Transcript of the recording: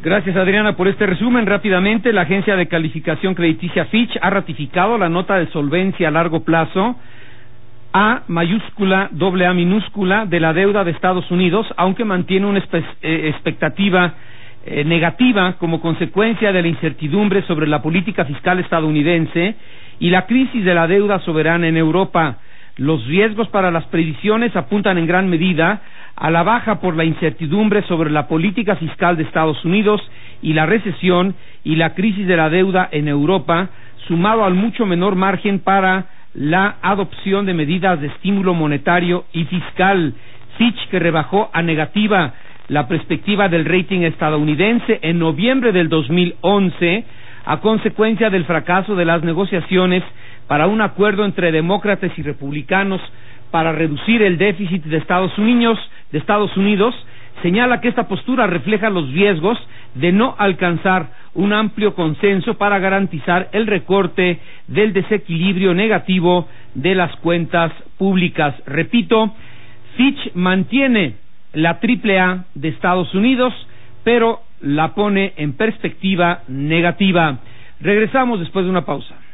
Gracias, Adriana, por este resumen. Rápidamente, la agencia de calificación crediticia Fitch ha ratificado la nota de solvencia a largo plazo A mayúscula, AA minúscula de la deuda de Estados Unidos, aunque mantiene una expectativa negativa como consecuencia de la incertidumbre sobre la política fiscal estadounidense y la crisis de la deuda soberana en Europa. Los riesgos para las previsiones apuntan en gran medida a la baja por la incertidumbre sobre la política fiscal de Estados Unidos y la recesión y la crisis de la deuda en Europa, sumado al mucho menor margen para la adopción de medidas de estímulo monetario y fiscal. Fitch, que rebajó a negativa la perspectiva del rating estadounidense en noviembre del 2011 a consecuencia del fracaso de las negociaciones para un acuerdo entre demócratas y republicanos para reducir el déficit de Estados Unidos, señala que esta postura refleja los riesgos de no alcanzar un amplio consenso para garantizar el recorte del desequilibrio negativo de las cuentas públicas. Repito, Fitch mantiene la AAA de Estados Unidos, pero la pone en perspectiva negativa. Regresamos después de una pausa.